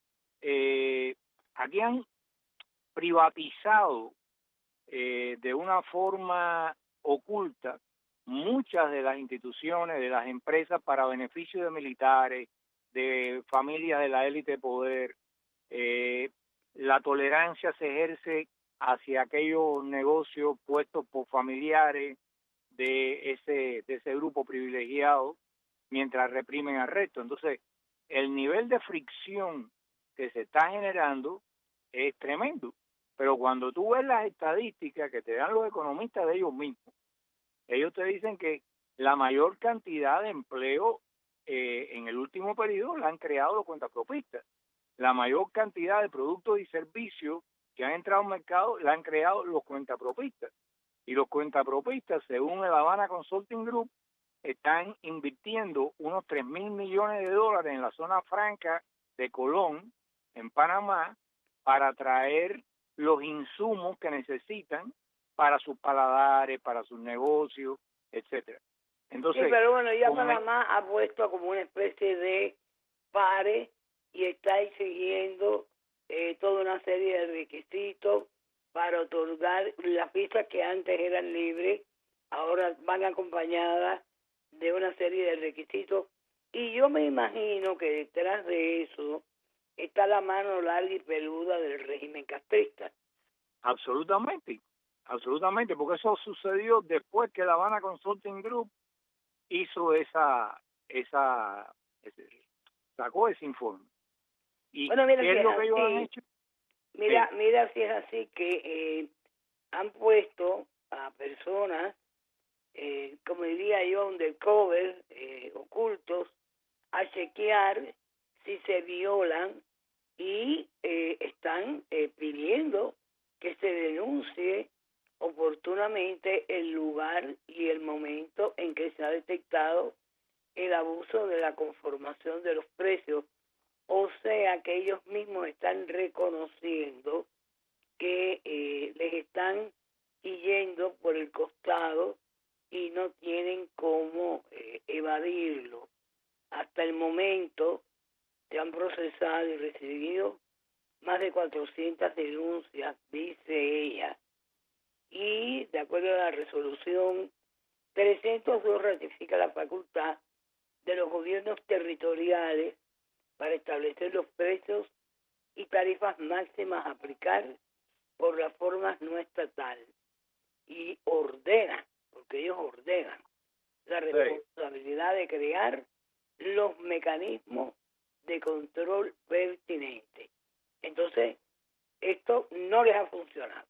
han privatizado de una forma oculta muchas de las instituciones, de las empresas para beneficio de militares, de familias de la élite de poder. La tolerancia se ejerce hacia aquellos negocios puestos por familiares de ese grupo privilegiado mientras reprimen al resto. Entonces, el nivel de fricción que se está generando es tremendo. Pero cuando tú ves las estadísticas que te dan los economistas de ellos mismos, ellos te dicen que la mayor cantidad de empleo en el último periodo la han creado los cuentapropistas. La mayor cantidad de productos y servicios que han entrado al mercado la han creado los cuentapropistas. Y los cuentapropistas, según el Havana Consulting Group, están invirtiendo unos 3.000 millones de dólares en la zona franca de Colón, en Panamá, para traer los insumos que necesitan para sus paladares, para sus negocios, etcétera. Entonces, sí, pero bueno, ya Panamá ha puesto como una especie de pare y está exigiendo toda una serie de requisitos para otorgar las visas que antes eran libres, ahora van acompañadas de una serie de requisitos. Y yo me imagino que detrás de eso está la mano larga y peluda del régimen castrista. Absolutamente, absolutamente, porque eso sucedió después que la Havana Consulting Group hizo sacó ese informe. ¿Y bueno, mira, qué es lo que ellos han hecho? Mira si es así que han puesto a personas, como diría yo, undercover, ocultos, a chequear si se violan y están pidiendo que se denuncie oportunamente el lugar y el momento en que se ha detectado el abuso de la conformación de los precios. O sea que ellos mismos están reconociendo que les están yendo por el costado y no tienen cómo evadirlo. Hasta el momento se han procesado y recibido más de 400 denuncias, dice ella. Y de acuerdo a la resolución 302 ratifica la facultad de los gobiernos territoriales para establecer los precios y tarifas máximas a aplicar por las formas no estatales y ordena, porque ellos ordenan la responsabilidad de crear los mecanismos de control pertinentes. Entonces, esto no les ha funcionado.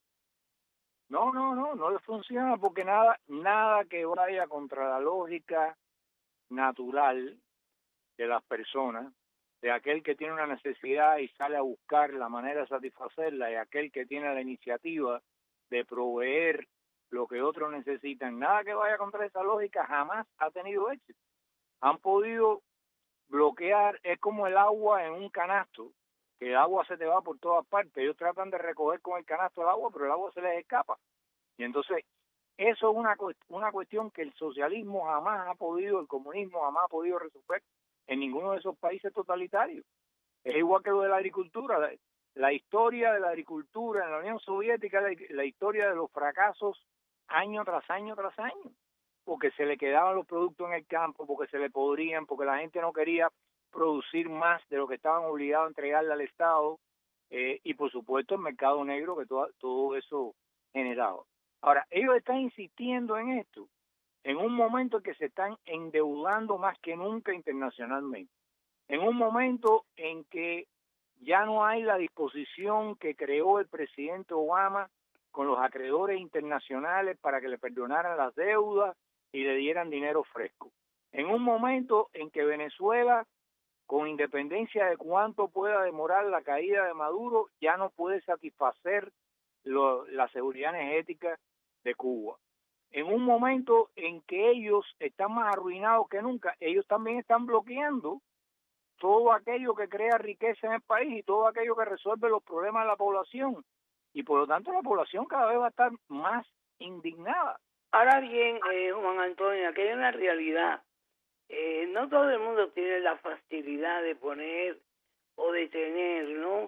No les funciona porque nada que vaya contra la lógica natural de las personas, de aquel que tiene una necesidad y sale a buscar la manera de satisfacerla, y aquel que tiene la iniciativa de proveer lo que otros necesitan, nada que vaya contra esa lógica jamás ha tenido éxito. Han podido bloquear, es como el agua en un canasto, que el agua se te va por todas partes. Ellos tratan de recoger con el canasto el agua, pero el agua se les escapa. Y entonces, eso es una cuestión que el socialismo jamás ha podido, el comunismo jamás ha podido resolver en ninguno de esos países totalitarios. Es igual que lo de la agricultura. La historia de la agricultura en la Unión Soviética, la historia de los fracasos año tras año tras año, porque se le quedaban los productos en el campo, porque se le podrían, porque la gente no quería producir más de lo que estaban obligados a entregarle al Estado, y por supuesto el mercado negro que todo eso generaba. Ahora, ellos están insistiendo en esto en un momento en que se están endeudando más que nunca internacionalmente, en un momento en que ya no hay la disposición que creó el presidente Obama con los acreedores internacionales para que le perdonaran las deudas y le dieran dinero fresco. En un momento en que Venezuela, con independencia de cuánto pueda demorar la caída de Maduro, ya no puede satisfacer la seguridad energética de Cuba. En un momento en que ellos están más arruinados que nunca, ellos también están bloqueando todo aquello que crea riqueza en el país y todo aquello que resuelve los problemas de la población. Y por lo tanto la población cada vez va a estar más indignada. Ahora bien, Juan Antonio, aquí hay una realidad. No todo el mundo tiene la facilidad de poner o de tener, ¿no?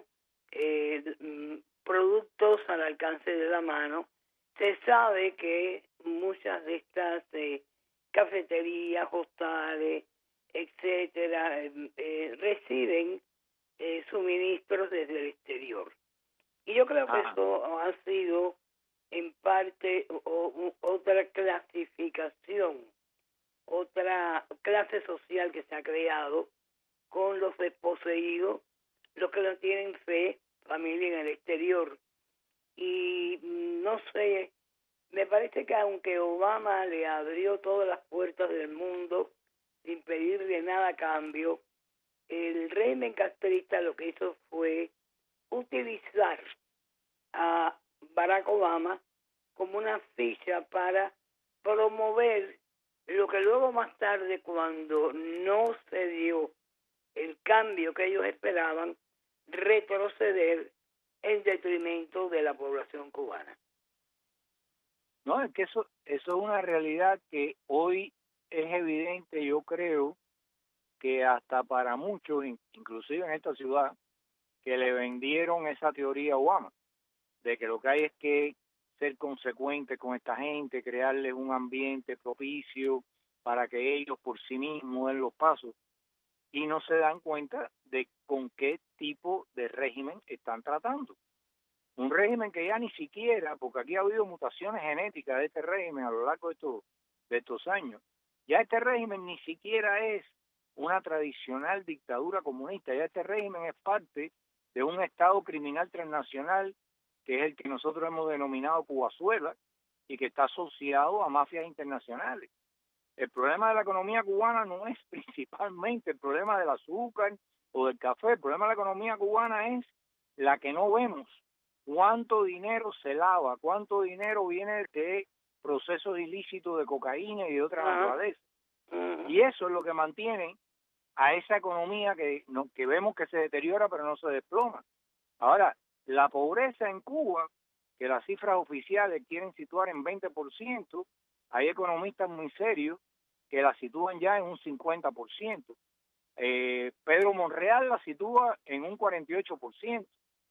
Productos al alcance de la mano. Se sabe que muchas de estas cafeterías, hostales, etcétera, reciben suministros desde el exterior. Y yo creo que eso ha sido en parte otra clasificación, otra clase social que se ha creado con los desposeídos, los que no tienen fe, familia en el exterior. Y no sé, me parece que aunque Obama le abrió todas las puertas del mundo sin pedirle nada a cambio, el régimen castrista lo que hizo fue utilizar a Barack Obama como una ficha para promover lo que luego más tarde, cuando no se dio el cambio que ellos esperaban, retroceder en detrimento de la población cubana. No, es que eso es una realidad que hoy es evidente, yo creo, que hasta para muchos, inclusive en esta ciudad, que le vendieron esa teoría a Obama, de que lo que hay es que ser consecuente con esta gente, crearles un ambiente propicio para que ellos por sí mismos den los pasos, y no se dan cuenta de con qué tipo de régimen están tratando. Un régimen que ya ni siquiera, porque aquí ha habido mutaciones genéticas de este régimen a lo largo de estos años, ya este régimen ni siquiera es una tradicional dictadura comunista, ya este régimen es parte de un Estado criminal transnacional que es el que nosotros hemos denominado Cubazuela y que está asociado a mafias internacionales. El problema de la economía cubana no es principalmente el problema del azúcar o del café, el problema de la economía cubana es la que no vemos. ¿Cuánto dinero se lava? ¿Cuánto dinero viene de procesos ilícitos de cocaína y de otra naturaleza? Y eso es lo que mantiene a esa economía que vemos que se deteriora pero no se desploma. Ahora, la pobreza en Cuba, que las cifras oficiales quieren situar en 20%, hay economistas muy serios que la sitúan ya en un 50%. Pedro Monreal la sitúa en un 48%.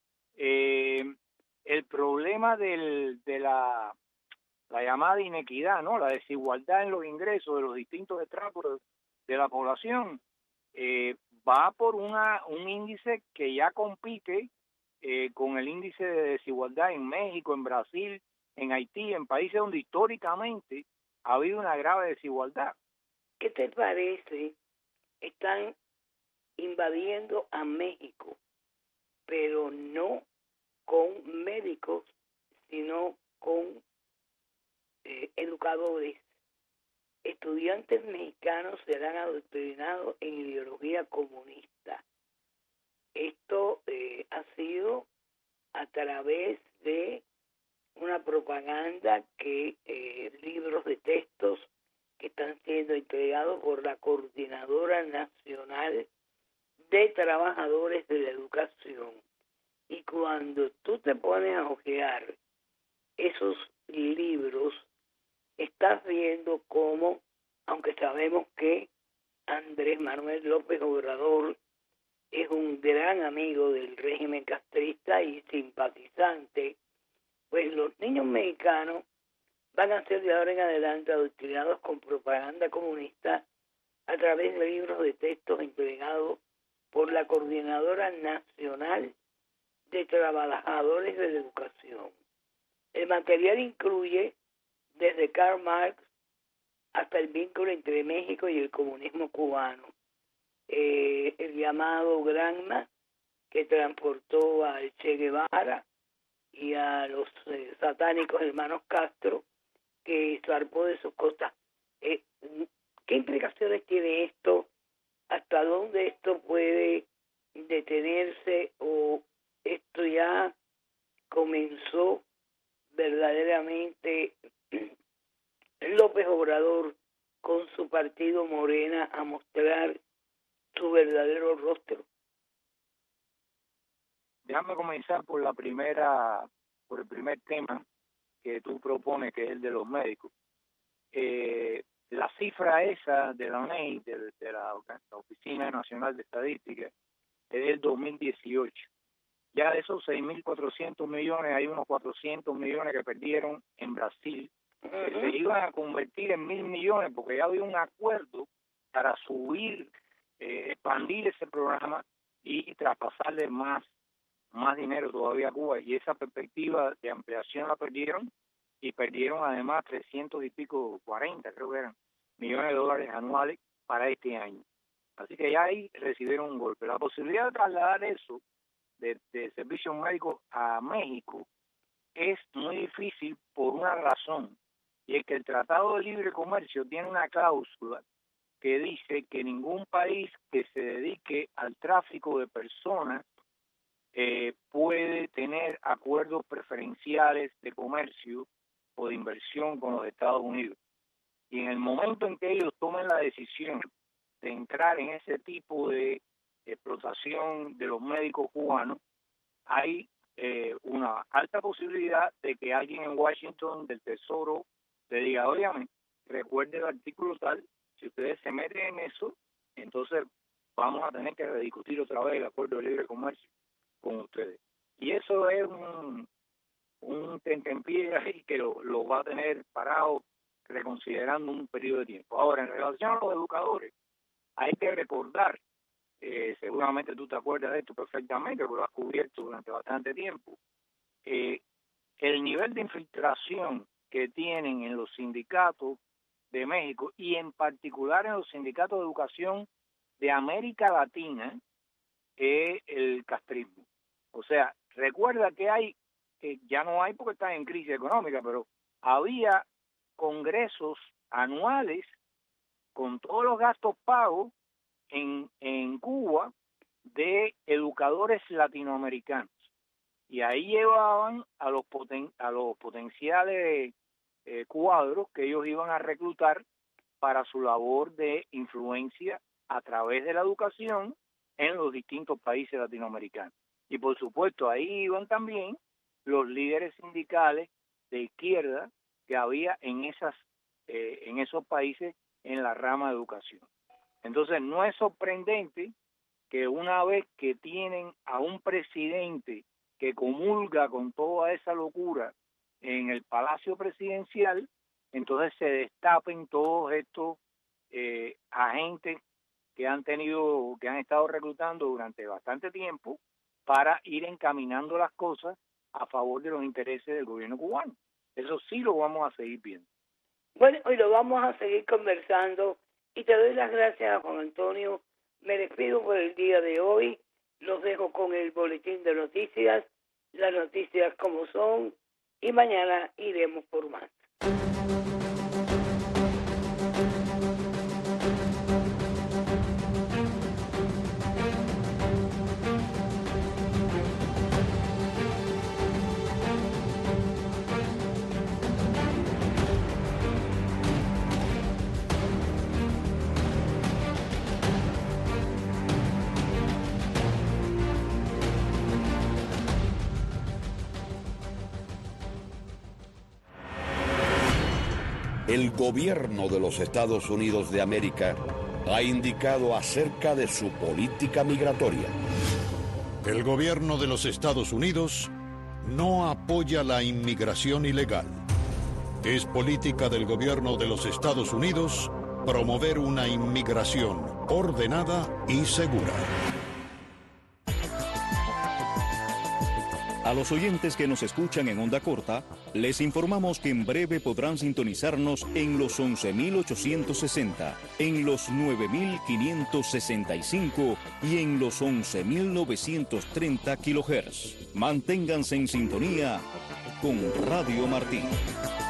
El problema de la llamada inequidad, ¿no? La desigualdad en los ingresos de los distintos estratos de la población, va por un índice que ya compite con el índice de desigualdad en México, en Brasil, en Haití, en países donde históricamente ha habido una grave desigualdad. ¿Qué te parece? Están invadiendo a México, pero no con médicos, sino con educadores. Estudiantes mexicanos serán adoctrinados en ideología comunista. Esto ha sido a través de una propaganda que libros de textos que están siendo entregados por la Coordinadora Nacional de Trabajadores de la Educación. Y cuando tú te pones a hojear esos libros, estás viendo cómo, aunque sabemos que Andrés Manuel López Obrador es un gran amigo del régimen castrista y simpatizante, pues los niños mexicanos van a ser de ahora en adelante adoctrinados con propaganda comunista a través de libros de textos entregados por la Coordinadora Nacional de Trabajadores de la Educación. El material incluye desde Karl Marx hasta el vínculo entre México y el comunismo cubano, el llamado Granma, que transportó al Che Guevara y a los satánicos hermanos Castro, que zarpó de sus costas. ¿Qué implicaciones tiene esto? ¿Hasta dónde esto puede detenerse? ¿O esto ya comenzó verdaderamente López Obrador con su partido Morena a mostrar su verdadero rostro? Déjame comenzar por el primer tema que tú propones, que es el de los médicos. La cifra esa de la ONEI, de la Oficina Nacional de Estadística, es del 2018. Ya de esos 6.400 millones, hay unos 400 millones que perdieron en Brasil, que se iban a convertir en 1.000 millones, porque ya había un acuerdo para subir, expandir ese programa y traspasarle más más dinero todavía a Cuba, y esa perspectiva de ampliación la perdieron, y perdieron además 300 y pico, 40 creo que eran, millones de dólares anuales para este año. Así que ya ahí recibieron un golpe. La posibilidad de trasladar eso de servicios médicos a México es muy difícil por una razón, y es que el Tratado de Libre Comercio tiene una cláusula que dice que ningún país que se dedique al tráfico de personas puede tener acuerdos preferenciales de comercio o de inversión con los Estados Unidos. Y en el momento en que ellos tomen la decisión de entrar en ese tipo de explotación de los médicos cubanos, hay una alta posibilidad de que alguien en Washington del Tesoro le diga, óigame, recuerde el artículo tal, si ustedes se meten en eso, entonces vamos a tener que rediscutir otra vez el acuerdo de libre comercio con ustedes. Y eso es un tentempié ahí que lo va a tener parado reconsiderando un periodo de tiempo. Ahora, en relación a los educadores, hay que recordar, seguramente tú te acuerdas de esto perfectamente, porque lo has cubierto durante bastante tiempo, el nivel de infiltración que tienen en los sindicatos de México y en particular en los sindicatos de educación de América Latina es el castrismo. O sea, recuerda que ya no hay porque están en crisis económica, pero había congresos anuales con todos los gastos pagos en Cuba de educadores latinoamericanos. Y ahí llevaban a los potenciales cuadros que ellos iban a reclutar para su labor de influencia a través de la educación en los distintos países latinoamericanos. Y por supuesto ahí iban también los líderes sindicales de izquierda que había en esos países en la rama de educación. Entonces no es sorprendente que una vez que tienen a un presidente que comulga con toda esa locura en el Palacio Presidencial, entonces se destapen todos estos agentes que han estado reclutando durante bastante tiempo para ir encaminando las cosas a favor de los intereses del gobierno cubano. Eso sí lo vamos a seguir viendo. Bueno, hoy lo vamos a seguir conversando y te doy las gracias a Juan Antonio. Me despido por el día de hoy. Los dejo con el boletín de noticias, las noticias como son, y mañana iremos por más. El gobierno de los Estados Unidos de América ha indicado acerca de su política migratoria. El gobierno de los Estados Unidos no apoya la inmigración ilegal. Es política del gobierno de los Estados Unidos promover una inmigración ordenada y segura. A los oyentes que nos escuchan en onda corta, les informamos que en breve podrán sintonizarnos en los 11.860, en los 9.565 y en los 11.930 kHz. Manténganse en sintonía con Radio Martí.